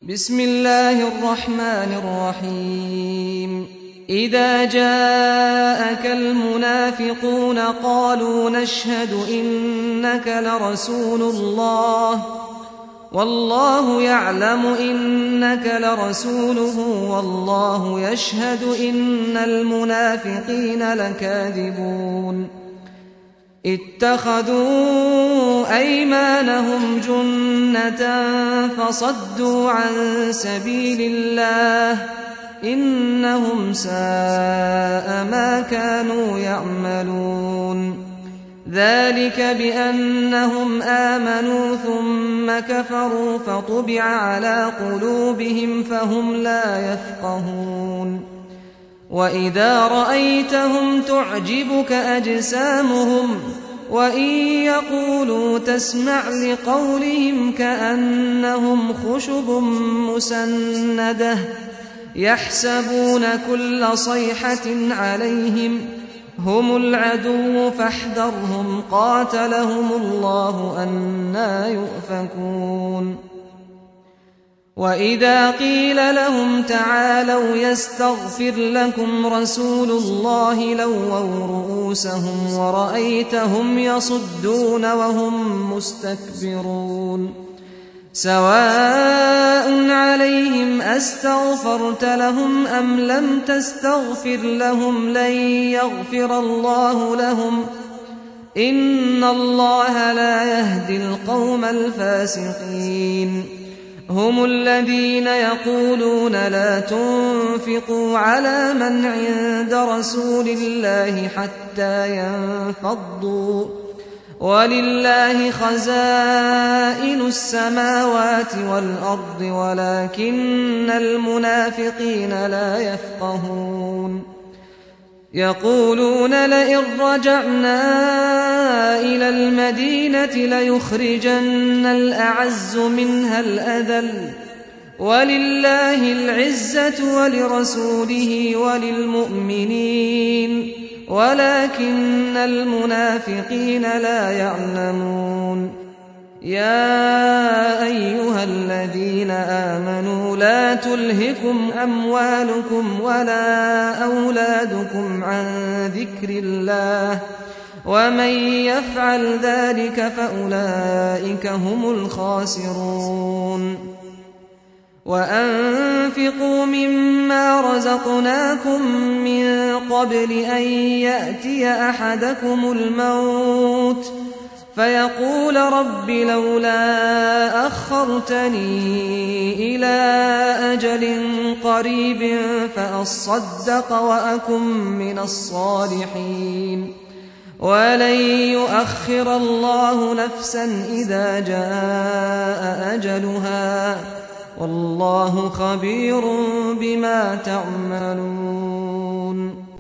بسم الله الرحمن الرحيم إذا جاءك المنافقون قالوا نشهد إنك لرسول الله والله يعلم إنك لرسوله والله يشهد إن المنافقين لكاذبون اتخذوا أيمانهم جنة فصدوا عن سبيل الله إنهم ساء ما كانوا يعملون ذلك بأنهم آمنوا ثم كفروا فطبع على قلوبهم فهم لا يفقهون وإذا رأيتهم تعجبك أجسامهم وإن يقولوا تسمع لقولهم كأنهم خشب مسندة يحسبون كل صيحة عليهم هم العدو فاحذرهم قاتلهم الله أنى يؤفكون وإذا قيل لهم تعالوا يستغفر لكم رسول الله لووا رؤوسهم ورأيتهم يصدون وهم مستكبرون سواء عليهم أستغفرت لهم أم لم تستغفر لهم لن يغفر الله لهم إن الله لا يهدي القوم الفاسقين هم الذين يقولون لا تنفقوا على من عند رسول الله حتى ينفضوا ولله خزائن السماوات والأرض ولكن المنافقين لا يفقهون يقولون لئن رجعنا إلى المدينة ليخرجن الأعز منها الأذل ولله العزة ولرسوله وللمؤمنين ولكن المنافقين لا يعلمون يا أيها الذين آمنوا لا تلهكم أموالكم ولا أولادكم عن ذكر الله ومن يفعل ذلك فأولئك هم الخاسرون وأنفقوا مما رزقناكم من قبل أن يأتي أحدكم الموت فيقول رب لولا أخرتني إلى أجل قريب فأصدق وأكن من الصالحين ولن يؤخر الله نفسا إذا جاء أجلها والله خبير بما تعملون